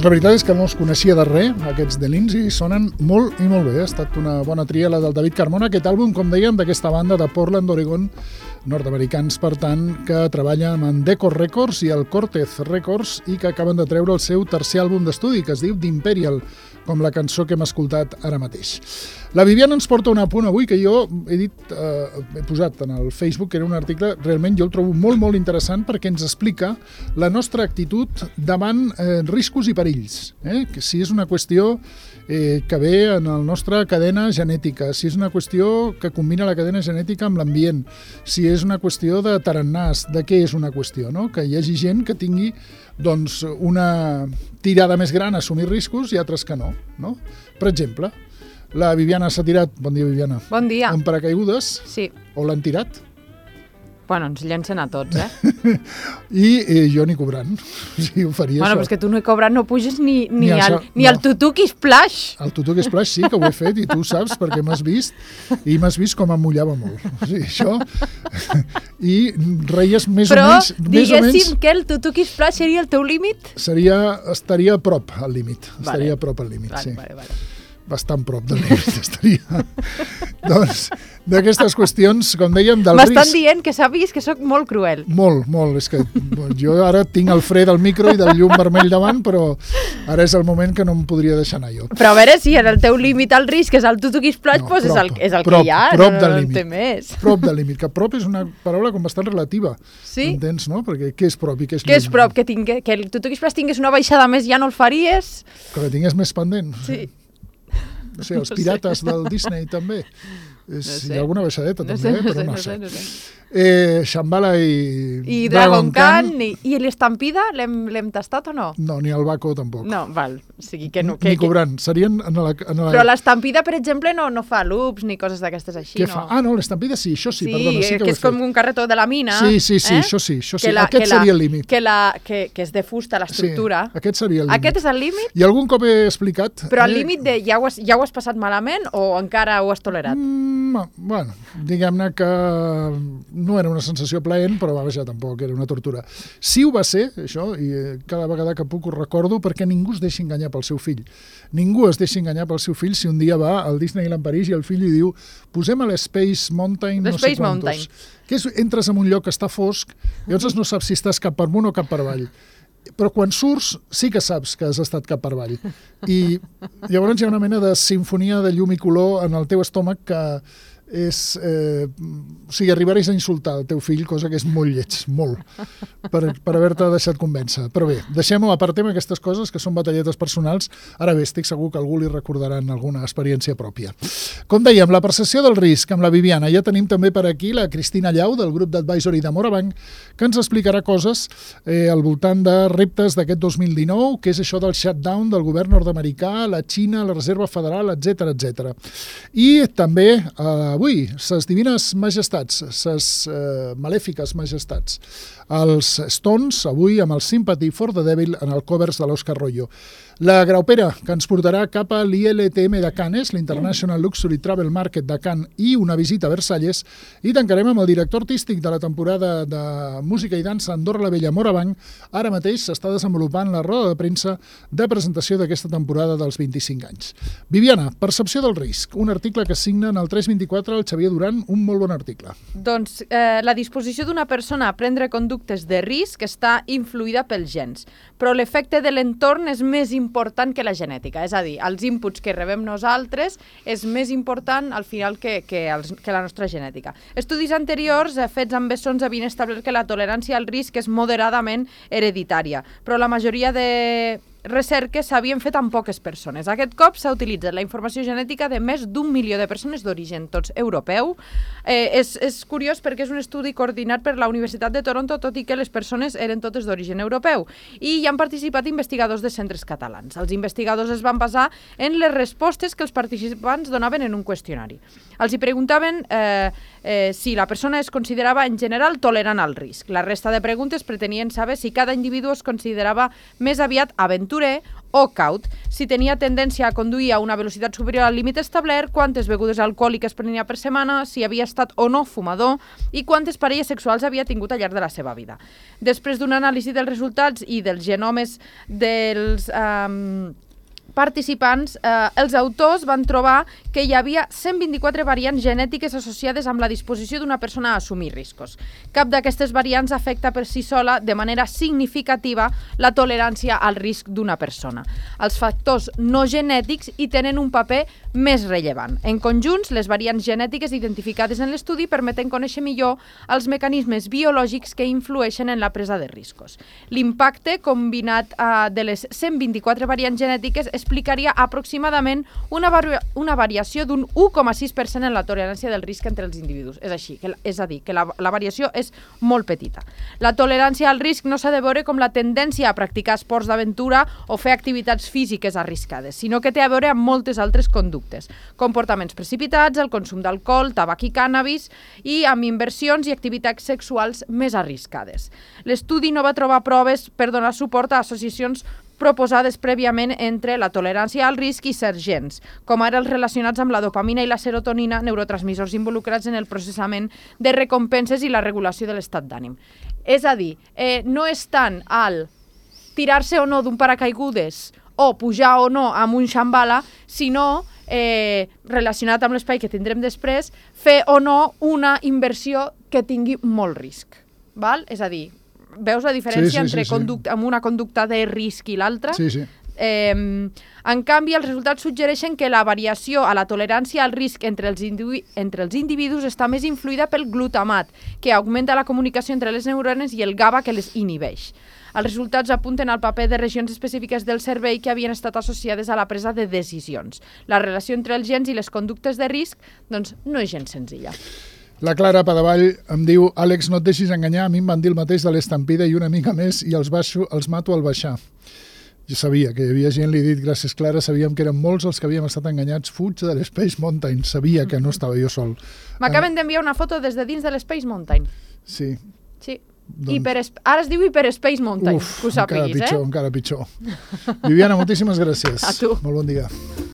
la veritat és que no els coneixia de res, aquests The Lindsay, i sonen molt i molt bé. Ha estat una bona tria la del David Carmona, aquest àlbum, com dèiem, d'aquesta banda de Portland, Oregon, nord-americans, per tant, que treballen amb Decor Records i el Cortez Records i que acaben de treure el seu tercer àlbum d'estudi, que es diu The Imperial, com la cançó que hem escoltat ara mateix. La Viviana ens porta un apunt avui que jo he posat en el Facebook, que era un article, realment jo el trobo molt, molt interessant perquè ens explica la nostra actitud davant riscos i perills. Que si és una qüestió que ve en la nostra cadena genètica, si és una qüestió que combina la cadena genètica amb l'ambient, si és una qüestió de tarannàs, de què és una qüestió, no? Que hi hagi gent que tingui doncs, una tirada més gran a assumir riscos i altres que no. Per exemple, la Viviana s'ha tirat, bon dia Viviana, bon dia, amb paracaigudes, sí. O l'han tirat? Bueno, ens llencen a tots, I jo ni cobrant, sí, ho faria bueno, això. Però és que tu no cobrant no puges ni al Tutuki Splash. El Tutuki Splash sí que ho he fet i tu saps perquè m'has vist i m'has vist com em mullava molt. O sigui, això... I reies més però, o menys... Però diguéssim que el Tutuki Splash seria el teu límit? Estaria a prop al límit. Vale. Estaria a prop al límit, vale, sí. Vale. Bastant prop del límit estaria. Doncs, d'aquestes qüestions, com dèiem, del risc... M'estan dient que s'ha vist que sóc molt cruel. Molt. És que jo ara tinc el fre del micro i del llum vermell davant, però ara és el moment que no em podria deixar anar jo. Però a veure, si en el teu límit al risc és el Tutuki Splash, doncs és el que hi ha. Prop del límit. Té més. Prop del límit, que prop és una paraula com bastant relativa. Sí? Entens, no? Perquè què és prop i què és lluny? Què és prop? Que el Tutuki Splash tingués una baixada més ja no el faries? Que la tingués més pendent. Sí. No sé, els pirates del Disney també. Hi ha alguna baixadeta també, però no sé. Shambhala i Dragon Khan i l'Estampida l'hem tastat o no? No, ni el Baco tampoc. No, val. O sigui que no, ni cobrant. Serien en la... Però l'Estampida, per exemple, no fa loops ni coses d'aquestes així, no? Ah, no, l'Estampida sí, això sí, perdona, sí que ho he fet. Que és com un carretó de la mina. Sí, això sí. Aquest seria el límit. Que és de fusta, l'estructura. Sí, aquest seria el límit. Aquest és el límit? I algun cop he explicat... Però el límit ja ho has passat malament o encara ho has tolerat? Bueno, diguem-ne que no era una sensació plaent, però vaja, tampoc era una tortura. Sí ho va ser, això, i cada vegada que puc ho recordo, perquè ningú es deixi enganyar pel seu fill. Ningú es deixi enganyar pel seu fill si un dia va al Disneyland París i el fill li diu posem a l'Space Mountain no sé quantos. Que entres en un lloc que està fosc, llavors no saps si estàs cap per amunt o cap per avall. Però quan surts sí que saps que has estat cap per avall. I llavors hi ha una mena de simfonia de llum i color en el teu estómac que és... o sigui, arribaries a insultar el teu fill, cosa que és molt lleig, molt, per haver-te deixat convèncer. Però bé, deixem-ho, apartem aquestes coses que són batalletes personals. Ara bé, estic segur que algú li recordaran alguna experiència pròpia. Com dèiem, la percepció del risc amb la Viviana. Ja tenim també per aquí la Cristina Llau, del grup d'advisory de Morabanc, que ens explicarà coses al voltant de reptes d'aquest 2019, que és això del shutdown del govern nord-americà, la Xina, la Reserva Federal, etc. I també avui, ses divines majestats, ses malèfiques majestats, els Stones, avui amb el Sympathy for the Devil en el covers de l'Òscar Royo. La graupera, que ens portarà cap a l'ILTM de Cannes, l'International Luxury Travel Market de Cannes, i una visita a Versalles, i tancarem amb el director artístic de la temporada de música i dansa Andorra la Vella Morabanc. Ara mateix s'està desenvolupant la roda de premsa de presentació d'aquesta temporada dels 25 anys. Viviana, percepció del risc, un article que signa en el 324 el Xavier Duran, un molt bon article. Doncs la disposició d'una persona a prendre conductes de risc està influïda pels gens, però l'efecte de l'entorn és més important que la genètica, és a dir, els inputs que rebem nosaltres és més important al final que la nostra genètica. Estudis anteriors fets amb bessons havien establert que la tolerància al risc és moderadament hereditària, però la majoria de recerques s'havien fet amb poques persones. Aquest cop s'ha utilitzat la informació genètica de més d'1 milió de persones d'origen tots europeu. És curiós perquè és un estudi coordinat per la Universitat de Toronto, tot i que les persones eren totes d'origen europeu. I hi han participat investigadors de centres catalans. Els investigadors es van basar en les respostes que els participants donaven en un qüestionari. Els hi preguntaven si la persona es considerava en general tolerant al risc. La resta de preguntes pretenien saber si cada individu es considerava més aviat aventurer o caut. si tenia tendència a conduir a una velocitat superior al límit establert, quantes begudes alcohòliques prenia per setmana, si havia estat o no fumador i quantes parelles sexuals havia tingut al llarg de la seva vida. Després d'una anàlisi dels resultats i dels genomes dels participants, els autors van trobar que hi havia 124 variants genètiques associades amb la disposició d'una persona a assumir riscos. Cap d'aquestes variants afecta per si sola de manera significativa la tolerància al risc d'una persona. Els factors no genètics hi tenen un paper més rellevant. En conjunts, les variants genètiques identificades en l'estudi permeten conèixer millor els mecanismes biològics que influeixen en la presa de riscos. L'impacte combinat de les 124 variants genètiques explicaria aproximadament una variació d'un 1,6% en la tolerància del risc entre els individus. És a dir, que la variació és molt petita. La tolerància al risc no s'ha de veure com la tendència a practicar esports d'aventura o fer activitats físiques arriscades, sinó que té a veure amb moltes altres conductes. Comportaments precipitats, el consum d'alcohol, tabac i cànnabis i amb inversions i activitats sexuals més arriscades. L'estudi no va trobar proves per donar suport a associacions proposades prèviament entre la tolerància al risc i certs gens, com ara els relacionats amb la dopamina i la serotonina, neurotransmissors involucrats en el processament de recompenses i la regulació de l'estat d'ànim. És a dir, no és tant el tirar-se o no d'un paracaigudes o pujar o no amb un xambala, sinó relacionat amb l'espai que tindrem després, fer o no una inversió que tingui molt risc. Val? És a dir, veus la diferència entre amb una conducta de risc i l'altra? Sí, sí. En canvi, els resultats suggereixen que la variació a la tolerància al risc entre els individus està més influïda pel glutamat, que augmenta la comunicació entre les neurones, i el GABA, que les inhibeix. Els resultats apunten al paper de regions específiques del cervell que havien estat associades a la presa de decisions. La relació entre els gens i les conductes de risc, doncs, no és gens senzilla. La Clara Padavall em diu: Àlex, no et deixis enganyar, a mi em van dir el mateix de l'estampida i una mica més i els mato al baixar. Jo sabia que hi havia gent, li he dit, gràcies Clara, sabíem que eren molts els que havíem estat enganyats. Fuig de l'Space Mountain, sabia que no estava jo sol. M'acaben d'enviar una foto des de dins de l'Space Mountain. Sí. Sí. Ara es diu Hyperspace Mountain, que ho sàpiguis, encara pitjor. Viviana, moltíssimes gràcies. A tu. Molt bon dia.